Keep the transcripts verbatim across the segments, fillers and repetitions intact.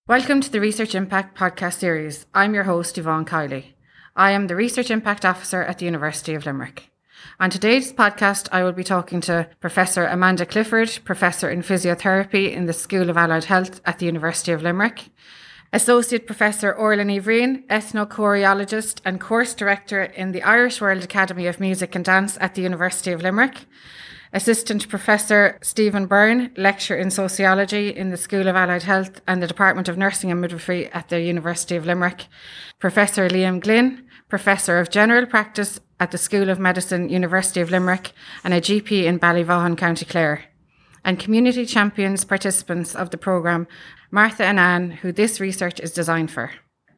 Welcome to the Research Impact podcast series. I'm your host, Yvonne Kiley. I am the Research Impact Officer at the University of Limerick. On today's podcast, I will be talking to Professor Amanda Clifford, Professor in Physiotherapy in the School of Allied Health at the University of Limerick, Associate Professor Orlan Ivrian, Ethnochoreologist and Course Director in the Irish World Academy of Music and Dance at the University of Limerick, Assistant Professor Stephen Byrne, Lecturer in Sociology in the School of Allied Health and the Department of Nursing and Midwifery at the University of Limerick, Professor Liam Glynn, Professor of General Practice at the School of Medicine, University of Limerick, and a G P in Ballyvaughan, County Clare, and community champions participants of the programme, Martha and Anne, who this research is designed for.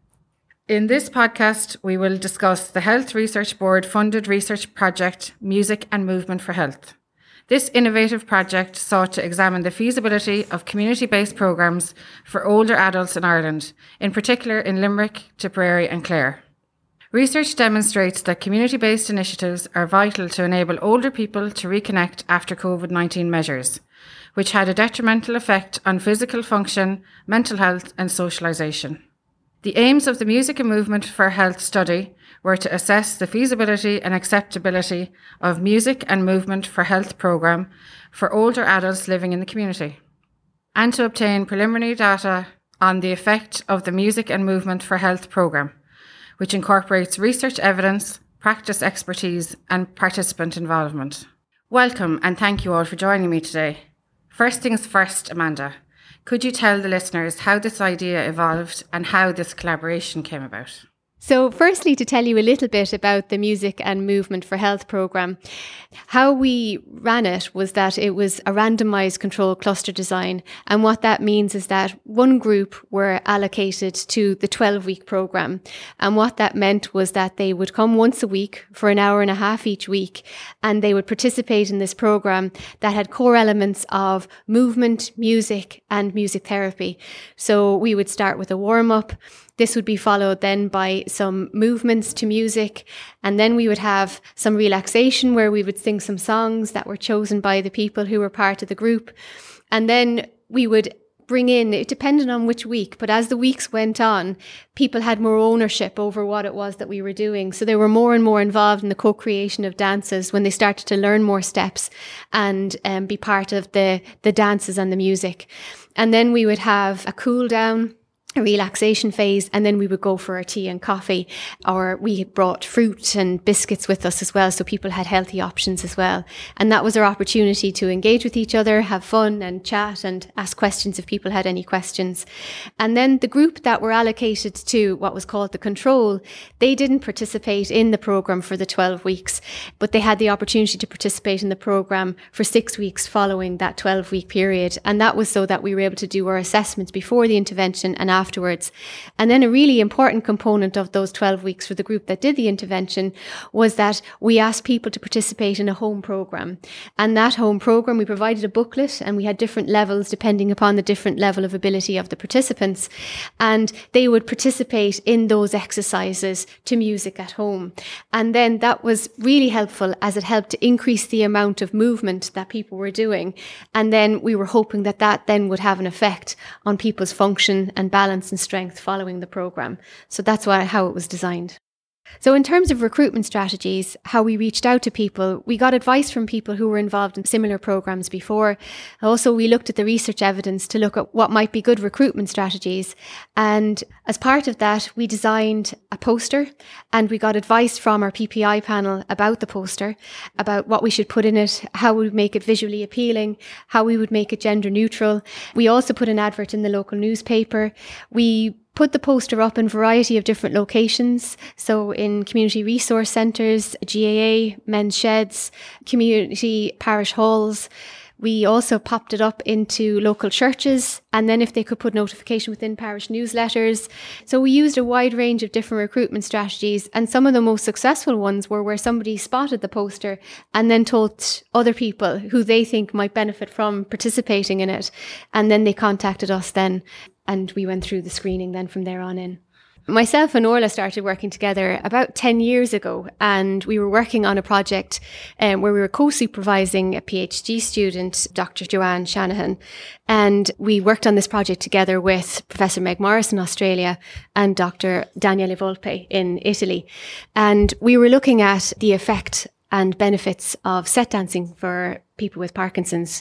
In this podcast, we will discuss the Health Research Board funded research project, Music and Movement for Health. This innovative project sought to examine the feasibility of community-based programmes for older adults in Ireland, in particular in Limerick, Tipperary and Clare. Research demonstrates that community-based initiatives are vital to enable older people to reconnect after COVID nineteen measures, which had a detrimental effect on physical function, mental health and socialisation. The aims of the Music and Movement for Health study were to assess the feasibility and acceptability of Music and Movement for Health programme for older adults living in the community, and to obtain preliminary data on the effect of the Music and Movement for Health programme, which incorporates research evidence, practice expertise and participant involvement. Welcome and thank you all for joining me today. First things first, Amanda, could you tell the listeners how this idea evolved and how this collaboration came about? So firstly, to tell you a little bit about the Music and Movement for Health programme, how we ran it was that it was a randomised control cluster design. And what that means is that one group were allocated to the twelve-week programme. And what that meant was that they would come once a week for an hour and a half each week, and they would participate in this programme that had core elements of movement, music and music therapy. So we would start with a warm-up. This would be followed then by some movements to music, and then we would have some relaxation where we would sing some songs that were chosen by the people who were part of the group. And then we would bring in, it depended on which week, but as the weeks went on, people had more ownership over what it was that we were doing. So they were more and more involved in the co-creation of dances when they started to learn more steps and um, be part of the, the dances and the music. And then we would have a cool down, a relaxation phase, and then we would go for our tea and coffee, or we brought fruit and biscuits with us as well, so people had healthy options as well. And that was our opportunity to engage with each other, have fun and chat and ask questions if people had any questions. And then the group that were allocated to what was called the control, they didn't participate in the programme for the twelve weeks, but they had the opportunity to participate in the programme for six weeks following that twelve-week period. And that was so that we were able to do our assessments before the intervention and afterwards. And then a really important component of those twelve weeks for the group that did the intervention was that we asked people to participate in a home programme. And that home programme, we provided a booklet and we had different levels depending upon the different level of ability of the participants. And they would participate in those exercises to music at home. And then that was really helpful as it helped to increase the amount of movement that people were doing. And then we were hoping that that then would have an effect on people's function and balance and strength following the programme. So that's why, how it was designed. So in terms of recruitment strategies, how we reached out to people, we got advice from people who were involved in similar programmes before. Also, we looked at the research evidence to look at what might be good recruitment strategies. And as part of that, we designed a poster and we got advice from our P P I panel about the poster, about what we should put in it, how we would make it visually appealing, how we would make it gender neutral. We also put an advert in the local newspaper. We put the poster up in a variety of different locations. So in community resource centres, G A A, men's sheds, community parish halls. We also popped it up into local churches, and then if they could put notification within parish newsletters. So we used a wide range of different recruitment strategies, and some of the most successful ones were where somebody spotted the poster and then told other people who they think might benefit from participating in it. And then they contacted us then, and we went through the screening then from there on in. Myself and Orla started working together about ten years ago, and we were working on a project um, where we were co-supervising a PhD student, Doctor Joanne Shanahan, and we worked on this project together with Professor Meg Morris in Australia and Doctor Daniele Volpe in Italy. And we were looking at the effect and benefits of set dancing for people with Parkinson's.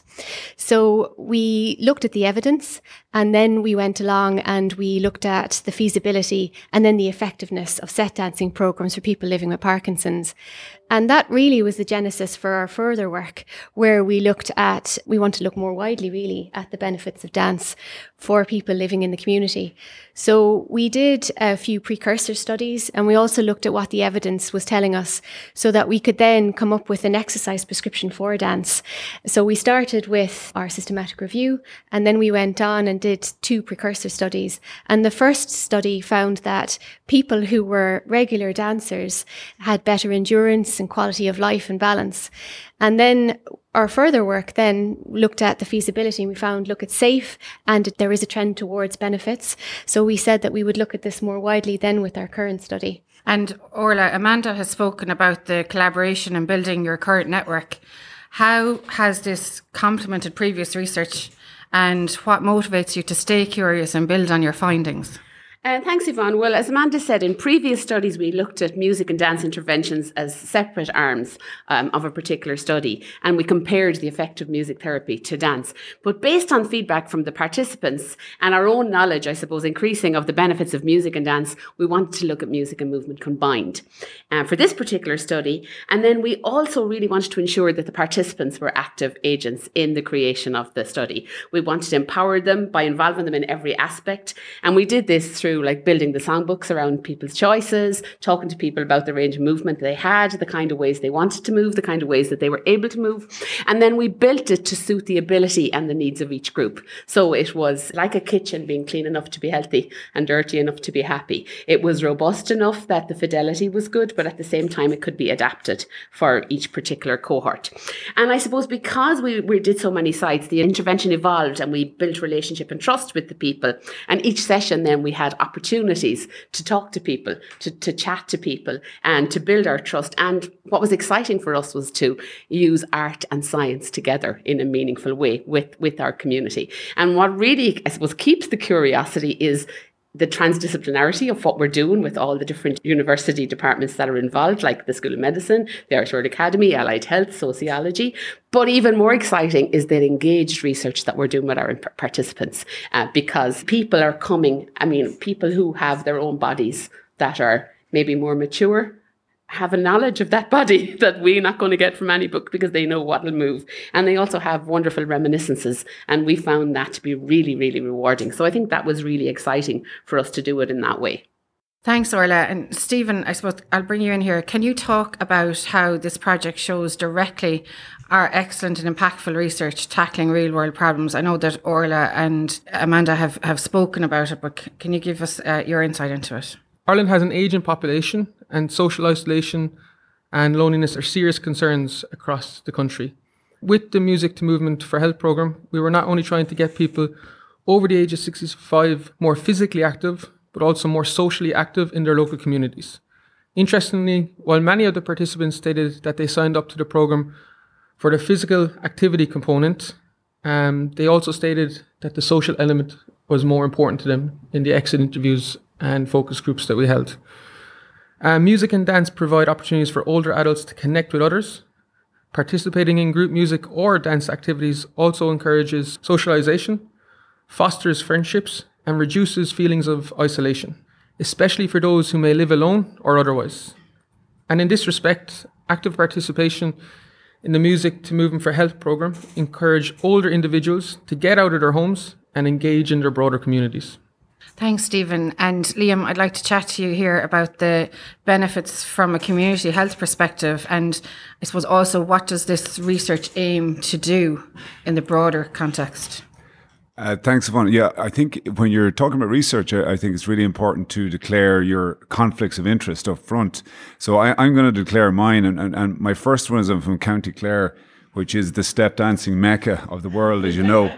So we looked at the evidence, and then we went along and we looked at the feasibility and then the effectiveness of set dancing programs for people living with Parkinson's. And that really was the genesis for our further work, where we looked at, we want to look more widely really at the benefits of dance for people living in the community. So we did a few precursor studies, and we also looked at what the evidence was telling us so that we could then come up with an exercise prescription for dance. So we started with our systematic review, and then we went on and did two precursor studies. And the first study found that people who were regular dancers had better endurance and quality of life and balance. And then our further work then looked at the feasibility, and we found, look, it's safe and there is a trend towards benefits. So we said that we would look at this more widely then with our current study. And Orla, Amanda has spoken about the collaboration and building your current network. How has this complemented previous research, and what motivates you to stay curious and build on your findings? Uh, thanks, Yvonne. Well, as Amanda said, in previous studies, we looked at music and dance interventions as separate arms um, of a particular study, and we compared the effect of music therapy to dance. But based on feedback from the participants and our own knowledge, I suppose, increasing of the benefits of music and dance, we wanted to look at music and movement combined uh, for this particular study. And then we also really wanted to ensure that the participants were active agents in the creation of the study. We wanted to empower them by involving them in every aspect, and we did this through like building the songbooks around people's choices, talking to people about the range of movement they had, the kind of ways they wanted to move, the kind of ways that they were able to move. And then we built it to suit the ability and the needs of each group. So it was like a kitchen, being clean enough to be healthy and dirty enough to be happy. It was robust enough that the fidelity was good, but at the same time it could be adapted for each particular cohort. And I suppose because we, we did so many sites, the intervention evolved and we built relationship and trust with the people. And each session then we had opportunities to talk to people, to, to chat to people and to build our trust. And what was exciting for us was to use art and science together in a meaningful way with, with our community. And what really, I suppose, keeps the curiosity is the transdisciplinarity of what we're doing with all the different university departments that are involved, like the School of Medicine, the Irish World Academy, Allied Health, Sociology. But even more exciting is the engaged research that we're doing with our participants, uh, because people are coming, I mean, people who have their own bodies that are maybe more mature, have a knowledge of that body that we're not going to get from any book because they know what will move. And they also have wonderful reminiscences. And we found that to be really, really rewarding. So I think that was really exciting for us to do it in that way. Thanks, Orla. And Stephen, I suppose I'll bring you in here. Can you talk about how this project shows directly our excellent and impactful research tackling real world problems? I know that Orla and Amanda have, have spoken about it, but can you give us uh, your insight into it? Ireland has an ageing population, and social isolation and loneliness are serious concerns across the country. With the Music to Movement for Health programme, we were not only trying to get people over the age of sixty-five more physically active, but also more socially active in their local communities. Interestingly, while many of the participants stated that they signed up to the programme for the physical activity component, um, they also stated that the social element was more important to them in the exit interviews and focus groups that we held. Uh, music and dance provide opportunities for older adults to connect with others. Participating in group music or dance activities also encourages socialization, fosters friendships, and reduces feelings of isolation, especially for those who may live alone or otherwise. And in this respect, active participation in the Music to Movement for Health programme encourage older individuals to get out of their homes and engage in their broader communities. Thanks, Stephen. And Liam, I'd like to chat to you here about the benefits from a community health perspective, and I suppose also what does this research aim to do in the broader context? Uh, thanks, Yvonne. Yeah, I think when you're talking about research, I, I think it's really important to declare your conflicts of interest up front. So I, I'm going to declare mine, and, and, and my first one is I'm from County Clare, which is the step dancing mecca of the world, as you know.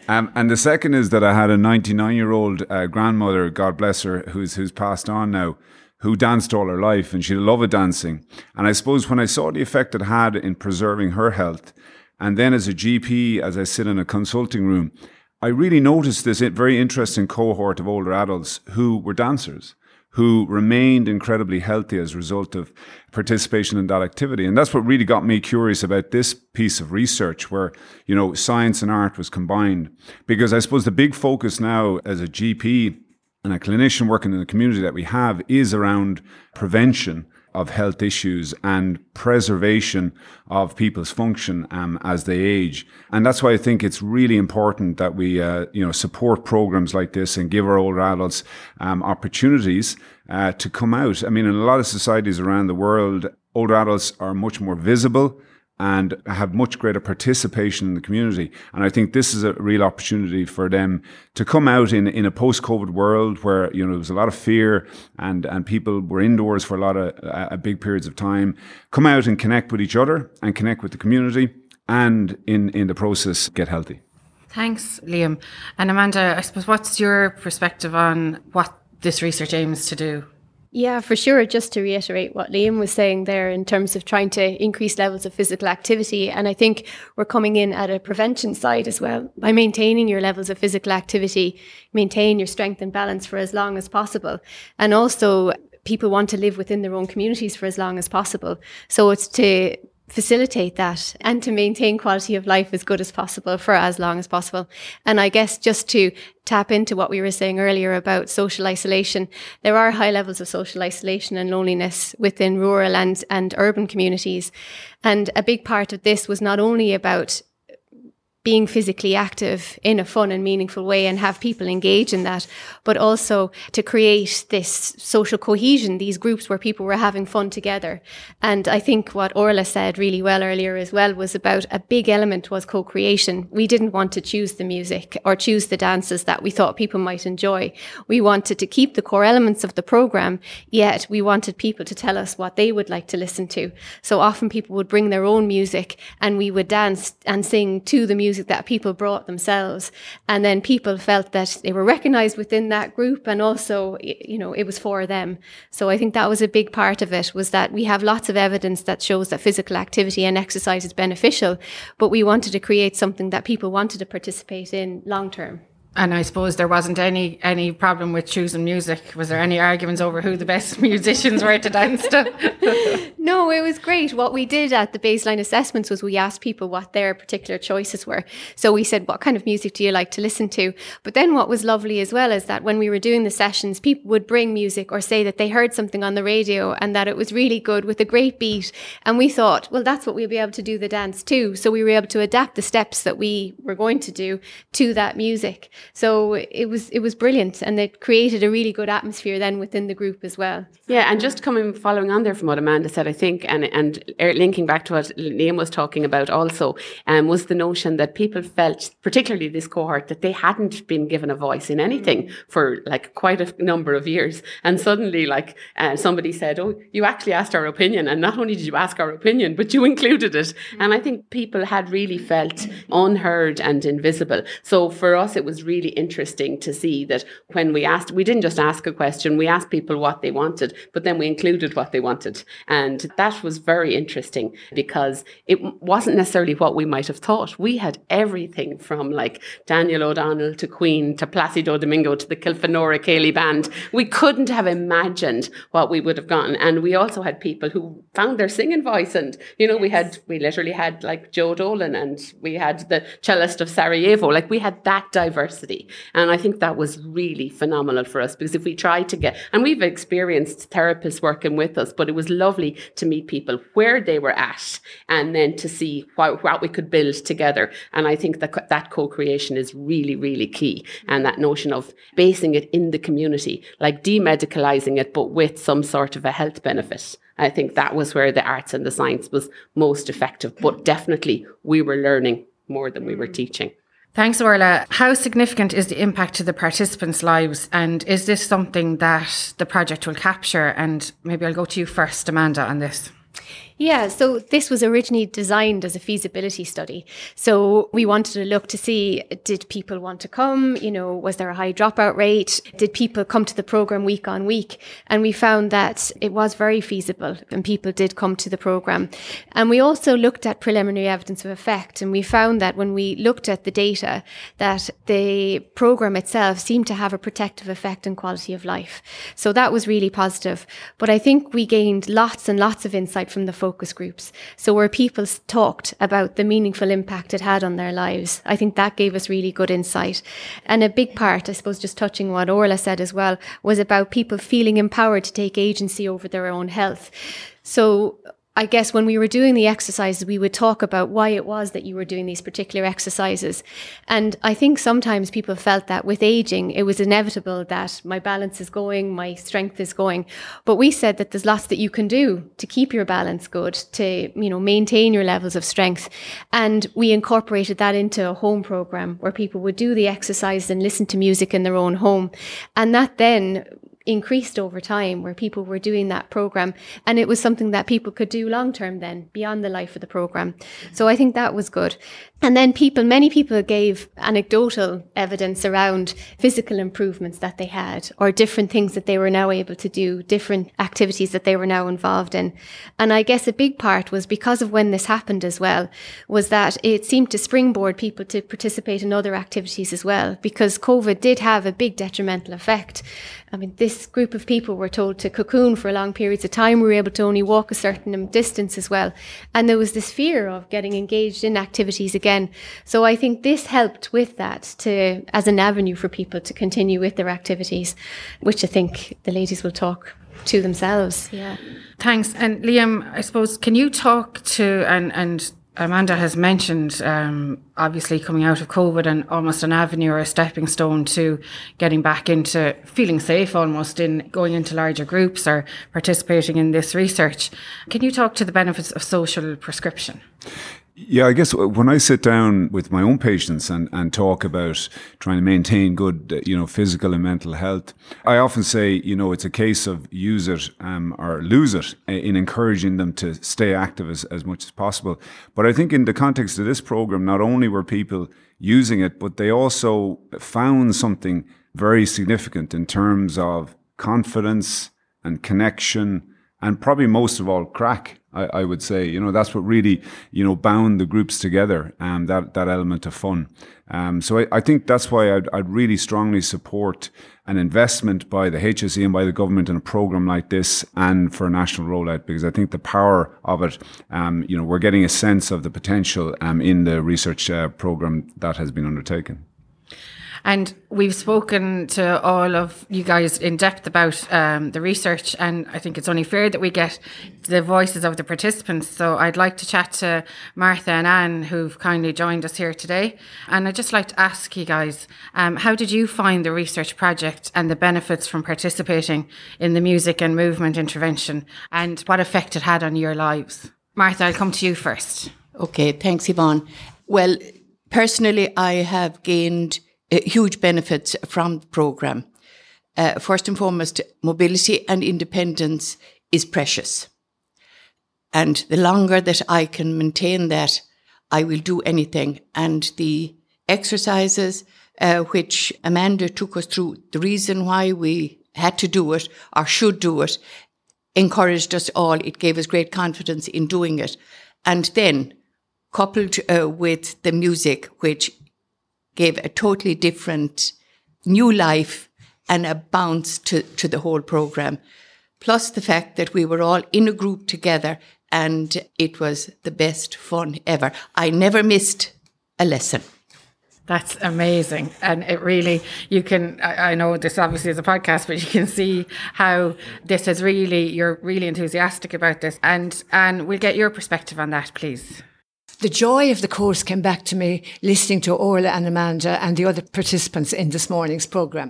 Um, and the second is that I had a ninety-nine-year-old uh, grandmother, God bless her, who's who's passed on now, who danced all her life, and she loved dancing. And I suppose when I saw the effect it had in preserving her health, and then as a G P, as I sit in a consulting room, I really noticed this very interesting cohort of older adults who were dancers, who remained incredibly healthy as a result of participation in that activity. And that's what really got me curious about this piece of research where, you know, science and art was combined. Because I suppose the big focus now as a G P and a clinician working in the community that we have is around prevention of health issues and preservation of people's function um, as they age. And that's why I think it's really important that we uh, you know, support programs like this and give our older adults um, opportunities uh, to come out. I mean, in a lot of societies around the world, older adults are much more visible and have much greater participation in the community. And I think this is a real opportunity for them to come out in, in a post-COVID world where, you know, there was a lot of fear and, and people were indoors for a lot of uh, big periods of time, come out and connect with each other and connect with the community and in, in the process get healthy. Thanks, Liam. And Amanda, I suppose, what's your perspective on what this research aims to do? Yeah, for sure. Just to reiterate what Liam was saying there in terms of trying to increase levels of physical activity. And I think we're coming in at a prevention side as well. By maintaining your levels of physical activity, maintain your strength and balance for as long as possible. And also people want to live within their own communities for as long as possible. So it's to facilitate that and to maintain quality of life as good as possible for as long as possible. And I guess just to tap into what we were saying earlier about social isolation, there are high levels of social isolation and loneliness within rural and, and urban communities. And a big part of this was not only about being physically active in a fun and meaningful way and have people engage in that, but also to create this social cohesion, these groups where people were having fun together. And I think what Orla said really well earlier as well was about a big element was co-creation. We didn't want to choose the music or choose the dances that we thought people might enjoy. We wanted to keep the core elements of the program, yet we wanted people to tell us what they would like to listen to. So often people would bring their own music and we would dance and sing to the music that people brought themselves, and then people felt that they were recognized within that group and also, you know, it was for them. So I think that was a big part of it, was that we have lots of evidence that shows that physical activity and exercise is beneficial, but we wanted to create something that people wanted to participate in long term. And I suppose there wasn't any any problem with choosing music. Was there any arguments over who the best musicians were to dance to? No, it was great. What we did at the baseline assessments was we asked people what their particular choices were. So we said, what kind of music do you like to listen to? But then what was lovely as well is that when we were doing the sessions, people would bring music or say that they heard something on the radio and that it was really good with a great beat. And we thought, well, that's what we'll be able to do the dance to. So we were able to adapt the steps that we were going to do to that music. So it was it was brilliant, and it created a really good atmosphere then within the group as well. Yeah, and just coming, following on there from what Amanda said, I think, and and linking back to what Liam was talking about also, um, was the notion that people felt, particularly this cohort, that they hadn't been given a voice in anything for like quite a number of years. And suddenly, like uh, somebody said, oh, you actually asked our opinion, and not only did you ask our opinion, but you included it. And I think people had really felt unheard and invisible. So for us, it was really really interesting to see that when we asked, we didn't just ask a question, we asked people what they wanted, but then we included what they wanted. And that was very interesting because it wasn't necessarily what we might have thought. We had everything from like Daniel O'Donnell to Queen to Placido Domingo to the Kilfenora Cayley Band. We couldn't have imagined what we would have gotten. And we also had people who found their singing voice. And, you know, we had, we literally had like Joe Dolan, and we had the cellist of Sarajevo. Like we had that diversity. And I think that was really phenomenal for us, because if we try to get, and we've experienced therapists working with us, but it was lovely to meet people where they were at and then to see what, what we could build together. And I think that that co-creation is really, really key. And that notion of basing it in the community, like demedicalizing it, but with some sort of a health benefit. I think that was where the arts and the science was most effective. But definitely we were learning more than we were teaching. Thanks, Orla. How significant is the impact to the participants' lives? And is this something that the project will capture? And maybe I'll go to you first, Amanda, on this. Yeah, so this was originally designed as a feasibility study. So we wanted to look to see, did people want to come? You know, was there a high dropout rate? Did people come to the program week on week? And we found that it was very feasible and people did come to the program. And we also looked at preliminary evidence of effect, and we found that when we looked at the data, that the program itself seemed to have a protective effect on quality of life. So that was really positive. But I think we gained lots and lots of insight from the focus groups. So where people talked about the meaningful impact it had on their lives, I think that gave us really good insight. And a big part, I suppose, just touching what Orla said as well, was about people feeling empowered to take agency over their own health. So I guess when we were doing the exercises, we would talk about why it was that you were doing these particular exercises. And I think sometimes people felt that with aging, it was inevitable that my balance is going, my strength is going. But we said that there's lots that you can do to keep your balance good, to, you know, maintain your levels of strength. And we incorporated that into a home program where people would do the exercises and listen to music in their own home. And that then increased over time, where people were doing that program, and it was something that people could do long term then, beyond the life of the program. So I think that was good. And then people, many people gave anecdotal evidence around physical improvements that they had, or different things that they were now able to do, different activities that they were now involved in. And I guess a big part was because of when this happened as well, was that it seemed to springboard people to participate in other activities as well, because COVID did have a big detrimental effect. I mean, this group of people were told to cocoon for long periods of time. We were able to only walk a certain distance as well. And there was this fear of getting engaged in activities again. So I think this helped with that, to as an avenue for people to continue with their activities, which I think the ladies will talk to themselves. Yeah. Thanks. And Liam, I suppose, can you talk to, and, and Amanda has mentioned, um, obviously coming out of COVID and almost an avenue or a stepping stone to getting back into feeling safe almost in going into larger groups or participating in this research. Can you talk to the benefits of social prescription? Yeah, I guess when I sit down with my own patients and, and talk about trying to maintain good, you know, physical and mental health, I often say, you know, it's a case of use it um, or lose it in encouraging them to stay active as, as much as possible. But I think in the context of this program, not only were people using it, but they also found something very significant in terms of confidence and connection, and probably most of all, crack. I, I would say, you know, that's what really, you know, bound the groups together, um, that, that element of fun. Um, so I, I think that's why I'd, I'd really strongly support an investment by the H S E and by the government in a program like this, and for a national rollout, because I think the power of it, um, you know, we're getting a sense of the potential um, in the research uh, program that has been undertaken. And we've spoken to all of you guys in depth about um, the research, and I think it's only fair that we get the voices of the participants. So I'd like to chat to Martha and Anne, who've kindly joined us here today. And I'd just like to ask you guys, um, how did you find the research project and the benefits from participating in the music and movement intervention, and what effect it had on your lives? Martha, I'll come to you first. Okay, thanks, Yvonne. Well, personally, I have gained Uh, huge benefits from the programme. Uh, first and foremost, mobility and independence is precious. And the longer that I can maintain that, I will do anything. And the exercises uh, which Amanda took us through, the reason why we had to do it or should do it, encouraged us all. It gave us great confidence in doing it. And then, coupled uh, with the music, which gave a totally different new life and a bounce to, to the whole programme. Plus the fact that we were all in a group together, and it was the best fun ever. I never missed a lesson. That's amazing. And it really, you can, I, I know this obviously is a podcast, but you can see how this is really, you're really enthusiastic about this. And, and we'll get your perspective on that, please. The joy of the course came back to me listening to Orla and Amanda and the other participants in this morning's programme.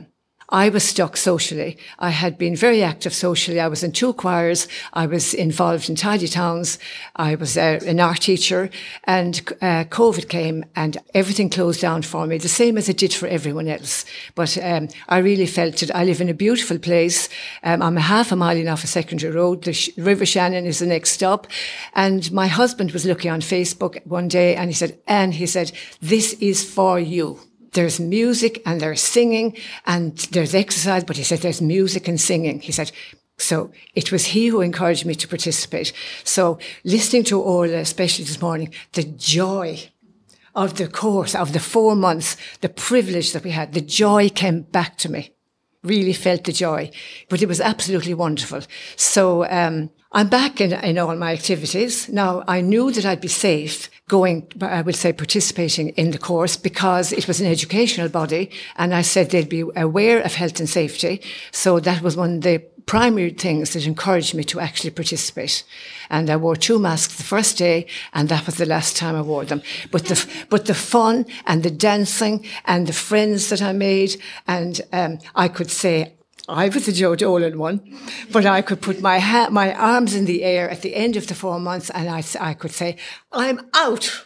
I was stuck socially. I had been very active socially. I was in two choirs. I was involved in Tidy Towns. I was uh, an art teacher. And uh, COVID came and everything closed down for me, the same as it did for everyone else. But um, I really felt it. I live in a beautiful place. Um, I'm a half a mile off a secondary road. The Sh- River Shannon is the next stop. And my husband was looking on Facebook one day and he said, Anne, he said, this is for you. There's music and there's singing and there's exercise, but he said there's music and singing. He said, so it was he who encouraged me to participate. So listening to Orla, especially this morning, the joy of the course, of the four months, the privilege that we had, the joy came back to me. Really felt the joy, but it was absolutely wonderful. So um, I'm back in, in all my activities. Now, I knew that I'd be safe going, I would say, participating in the course because it was an educational body and I said they'd be aware of health and safety. So that was one of the primary things that encouraged me to actually participate. And I wore two masks the first day and that was the last time I wore them. But the, but the fun and the dancing and the friends that I made, and um, I could say, I was the Joe Dolan one, but I could put my ha- my arms in the air at the end of the four months and I, I could say, I'm out.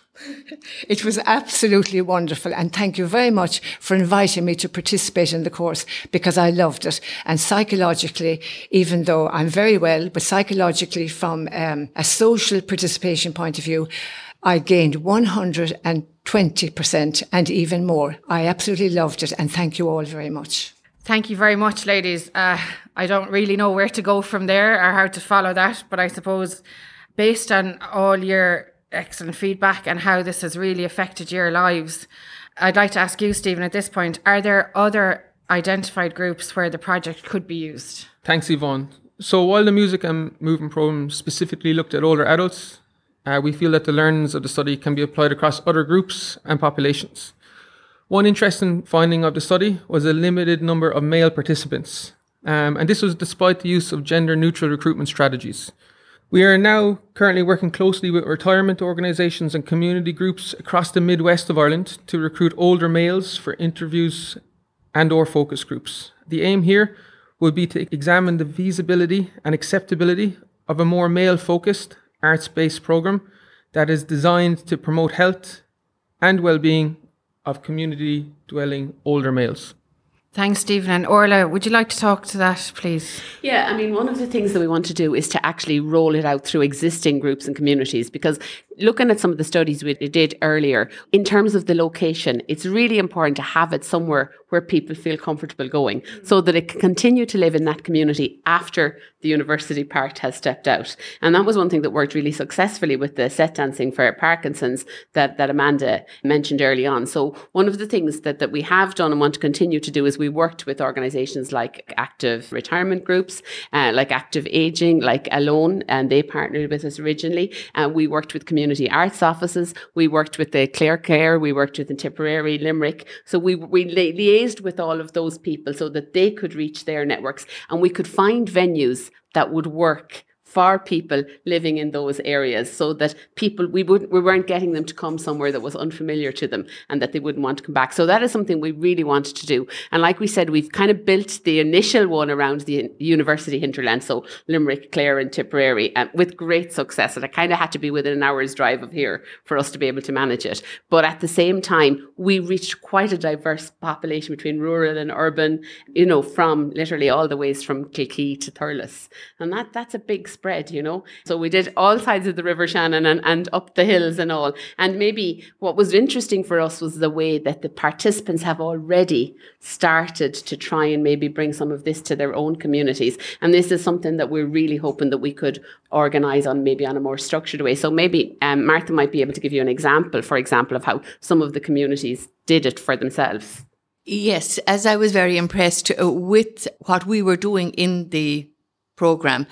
It was absolutely wonderful. And thank you very much for inviting me to participate in the course because I loved it. And psychologically, even though I'm very well, but psychologically from um, a social participation point of view, I gained one hundred twenty percent and even more. I absolutely loved it. And thank you all very much. Thank you very much, ladies. Uh, I don't really know where to go from there or how to follow that, but I suppose based on all your excellent feedback and how this has really affected your lives, I'd like to ask you, Stephen, at this point, are there other identified groups where the project could be used? Thanks, Yvonne. So while the music and movement program specifically looked at older adults, uh, we feel that the learnings of the study can be applied across other groups and populations. One interesting finding of the study was a limited number of male participants, um, and this was despite the use of gender-neutral recruitment strategies. We are now currently working closely with retirement organisations and community groups across the Midwest of Ireland to recruit older males for interviews and or focus groups. The aim here would be to examine the feasibility and acceptability of a more male-focused, arts-based programme that is designed to promote health and well-being of community-dwelling older males. Thanks, Stephen. And Orla, would you like to talk to that, please? Yeah, I mean, one of the things that we want to do is to actually roll it out through existing groups and communities, because looking at some of the studies we did earlier, in terms of the location, it's really important to have it somewhere where people feel comfortable going so that it can continue to live in that community after the university part has stepped out. And that was one thing that worked really successfully with the set dancing for Parkinson's that, that Amanda mentioned early on. So one of the things that, that we have done and want to continue to do is we worked with organisations like active retirement groups, uh, like active ageing, like Alone, and they partnered with us originally. And uh, we worked with community arts offices. We worked with the Clare Care. We worked with the Tipperary, Limerick. So we, we li- liaised with all of those people so that they could reach their networks and we could find venues that would work for people living in those areas so that people, we wouldn't, we weren't getting them to come somewhere that was unfamiliar to them and that they wouldn't want to come back. So that is something we really wanted to do. And like we said, we've kind of built the initial one around the university hinterland, so Limerick, Clare and Tipperary, uh, with great success. And it kind of had to be within an hour's drive of here for us to be able to manage it. But at the same time, we reached quite a diverse population between rural and urban, you know, from literally all the ways from Kilkee to Thurles. And that that's a big spread, you know. So we did all sides of the River Shannon and, and up the hills and all. And maybe what was interesting for us was the way that the participants have already started to try and maybe bring some of this to their own communities. And this is something that we're really hoping that we could organise on maybe on a more structured way. So maybe um, Martha might be able to give you an example, for example, of how some of the communities did it for themselves. Yes, as I was very impressed uh, with what we were doing in the programme,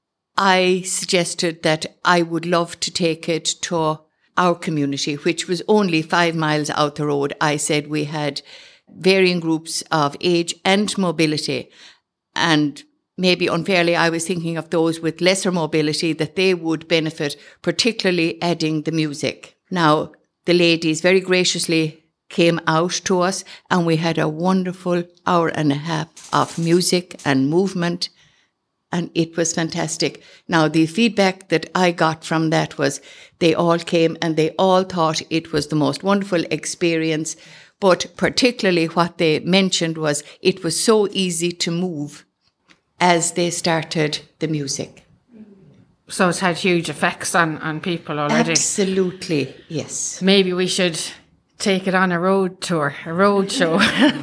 I suggested that I would love to take it to our community, which was only five miles out the road. I said we had varying groups of age and mobility, and maybe unfairly I was thinking of those with lesser mobility, that they would benefit, particularly adding the music. Now, the ladies very graciously came out to us, and we had a wonderful hour and a half of music and movement, and it was fantastic. Now, the feedback that I got from that was they all came and they all thought it was the most wonderful experience, but particularly what they mentioned was it was so easy to move as they started the music. So it's had huge effects on, on people already. Absolutely, yes. Maybe we should take it on a road tour, a road show.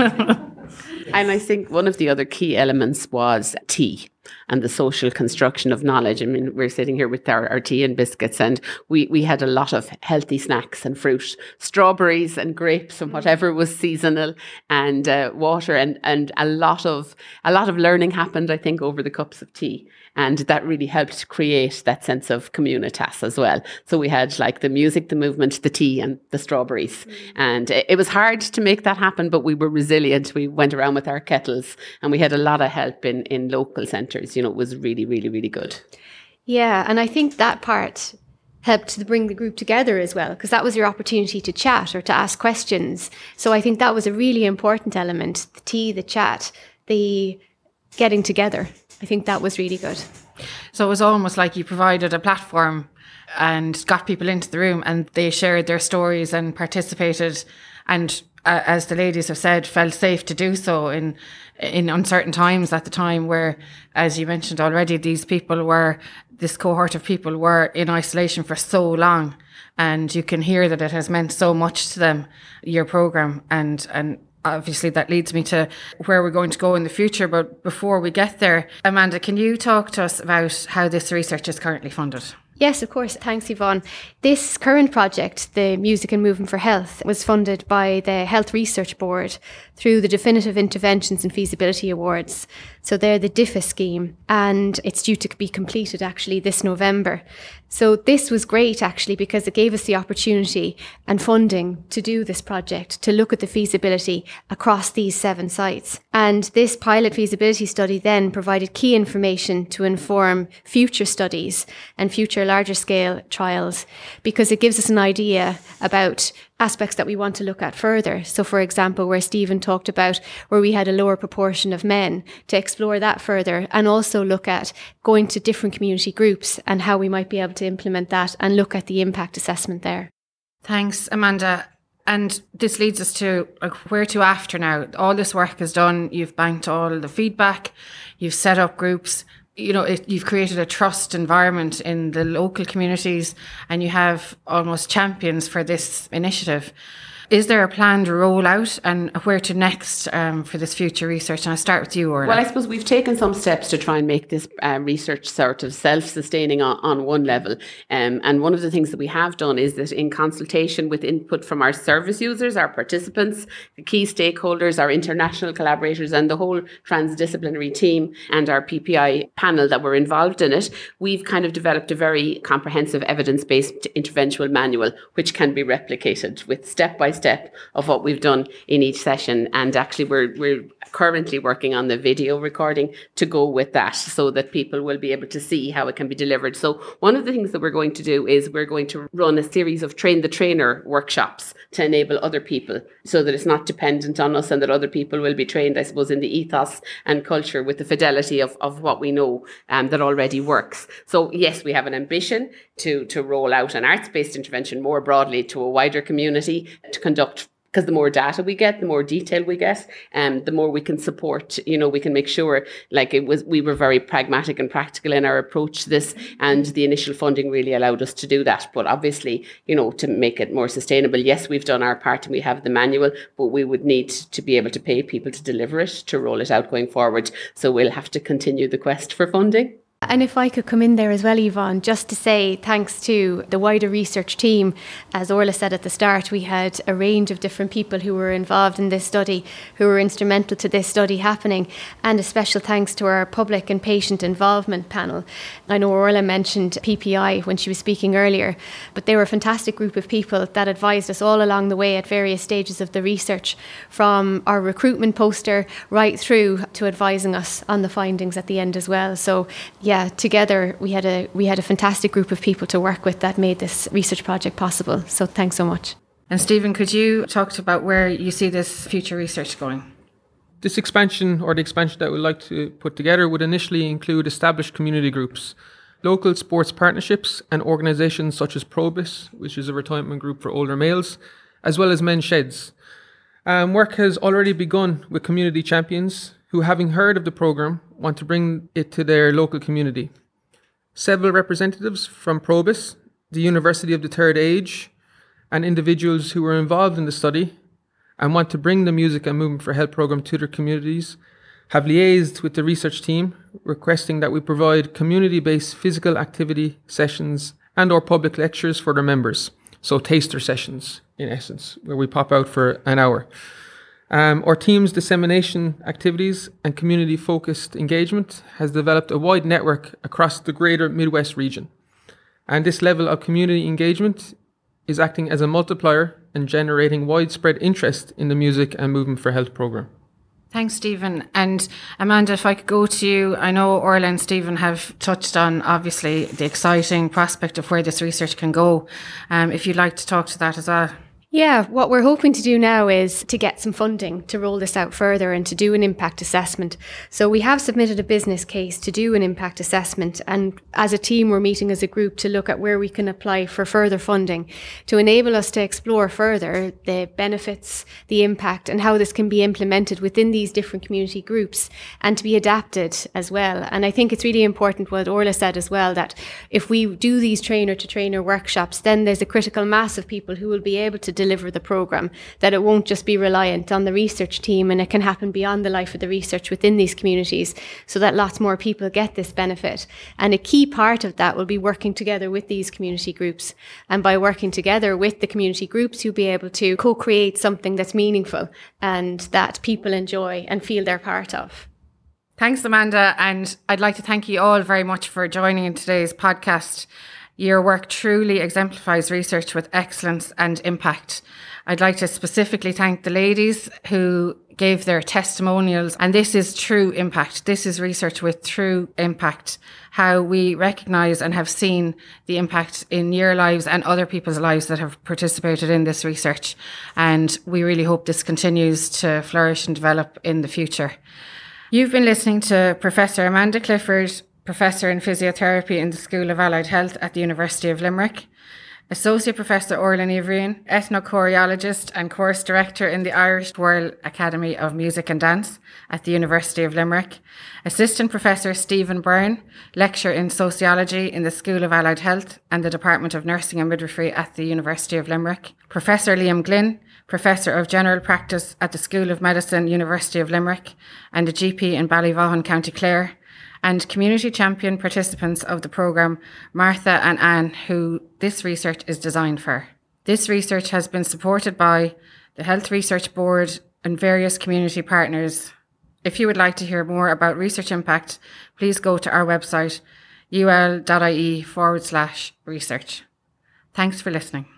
And I think one of the other key elements was tea and the social construction of knowledge. I mean, we're sitting here with our, our tea and biscuits, and we, we had a lot of healthy snacks and fruit, strawberries and grapes and whatever was seasonal, and uh, water, and, and a lot of a lot of learning happened, I think, over the cups of tea. And that really helped create that sense of communitas as well. So we had like the music, the movement, the tea and the strawberries. Mm. And it, it was hard to make that happen, but we were resilient. We went around with our kettles and we had a lot of help in, in local centres. You know, it was really, really, really good. Yeah, and I think that part helped to bring the group together as well, because that was your opportunity to chat or to ask questions. So I think that was a really important element, the tea, the chat, the getting together. I think that was really good. So it was almost like you provided a platform and got people into the room and they shared their stories and participated, and uh, as the ladies have said, felt safe to do so in in uncertain times at the time where, as you mentioned already, these people were, this cohort of people were in isolation for so long, and you can hear that it has meant so much to them, your programme, and and obviously that leads me to where we're going to go in the future. But before we get there, Amanda, can you talk to us about how this research is currently funded? Yes, of course. Thanks, Yvonne. This current project, the Music and Movement for Health, was funded by the Health Research Board through the Definitive Interventions and Feasibility Awards. So they're the D I F A scheme, and it's due to be completed actually this November. So this was great actually, because it gave us the opportunity and funding to do this project, to look at the feasibility across these seven sites. And this pilot feasibility study then provided key information to inform future studies and future larger scale trials, because it gives us an idea about aspects that we want to look at further. So for example, where Stephen talked about where we had a lower proportion of men, to explore that further and also look at going to different community groups and how we might be able to implement that and look at the impact assessment there. Thanks, Amanda. And this leads us to like, where to after now. All this work is done. You've banked all the feedback. You've set up groups. You know, it, you've created a trust environment in the local communities, and you have almost champions for this initiative. Is there a planned rollout, and where to next um, for this future research? And I'll start with you, Orla. Well, I suppose we've taken some steps to try and make this uh, research sort of self-sustaining on, on one level. Um, and one of the things that we have done is that in consultation with input from our service users, our participants, the key stakeholders, our international collaborators, and the whole transdisciplinary team and our P P I panel that were involved in it, we've kind of developed a very comprehensive evidence-based interventional manual, which can be replicated with step-by-step step of what we've done in each session. And actually we're we're currently working on the video recording to go with that, so that people will be able to see how it can be delivered. So one of the things that we're going to do is we're going to run a series of train the trainer workshops to enable other people, so that it's not dependent on us, and that other people will be trained, I suppose, in the ethos and culture with the fidelity of, of what we know um, that already works. So yes, we have an ambition to to roll out an arts-based intervention more broadly to a wider community, to conduct, because the more data we get, the more detail we get, and um, the more we can support, you know, we can make sure, like it was, we were very pragmatic and practical in our approach to this, and the initial funding really allowed us to do that. But obviously, you know, to make it more sustainable, yes, we've done our part and we have the manual, but we would need to be able to pay people to deliver it, to roll it out going forward. So we'll have to continue the quest for funding. And if I could come in there as well, Yvonne, just to say thanks to the wider research team. As Orla said at the start, we had a range of different people who were involved in this study, who were instrumental to this study happening, and a special thanks to our public and patient involvement panel. I know Orla mentioned P P I when she was speaking earlier, but they were a fantastic group of people that advised us all along the way at various stages of the research, from our recruitment poster right through to advising us on the findings at the end as well. So yeah, together we had a we had a fantastic group of people to work with that made this research project possible. So thanks so much. And Stephen, could you talk about where you see this future research going? This expansion, or the expansion that we'd like to put together, would initially include established community groups, local sports partnerships, and organisations such as Probus, which is a retirement group for older males, as well as men's sheds. Um, work has already begun with community champions who, having heard of the programme, want to bring it to their local community. Several representatives from Probus, the University of the Third Age, and individuals who were involved in the study and want to bring the Music and Movement for Health programme to their communities have liaised with the research team, requesting that we provide community-based physical activity sessions and or public lectures for their members. So taster sessions, in essence, where we pop out for an hour. Um, our team's dissemination activities and community-focused engagement has developed a wide network across the greater Midwest region. And this level of community engagement is acting as a multiplier and generating widespread interest in the Music and Movement for Health programme. Thanks, Stephen. And Amanda, if I could go to you, I know Orla and Stephen have touched on, obviously, the exciting prospect of where this research can go. Um, if you'd like to talk to that as well. Yeah, what we're hoping to do now is to get some funding to roll this out further and to do an impact assessment. So we have submitted a business case to do an impact assessment, and as a team we're meeting as a group to look at where we can apply for further funding to enable us to explore further the benefits, the impact, and how this can be implemented within these different community groups and to be adapted as well. And I think it's really important what Orla said as well, that if we do these trainer to trainer workshops, then there's a critical mass of people who will be able to deliver the programme, that it won't just be reliant on the research team, and it can happen beyond the life of the research within these communities so that lots more people get this benefit. And a key part of that will be working together with these community groups. And by working together with the community groups, you'll be able to co-create something that's meaningful and that people enjoy and feel they're part of. Thanks, Amanda. And I'd like to thank you all very much for joining in today's podcast. Your work truly exemplifies research with excellence and impact. I'd like to specifically thank the ladies who gave their testimonials. And this is true impact. This is research with true impact. How we recognise and have seen the impact in your lives and other people's lives that have participated in this research. And we really hope this continues to flourish and develop in the future. You've been listening to Professor Amanda Clifford, Professor in Physiotherapy in the School of Allied Health at the University of Limerick, Associate Professor Orla Ivrian, Ethnochoreologist and Course Director in the Irish Royal Academy of Music and Dance at the University of Limerick, Assistant Professor Stephen Byrne, Lecturer in Sociology in the School of Allied Health and the Department of Nursing and Midwifery at the University of Limerick, Professor Liam Glynn, Professor of General Practice at the School of Medicine, University of Limerick, and a G P in Ballyvaughan, County Clare, and community champion participants of the programme, Martha and Anne, who this research is designed for. This research has been supported by the Health Research Board and various community partners. If you would like to hear more about research impact, please go to our website, ul.ie forward slash research. Thanks for listening.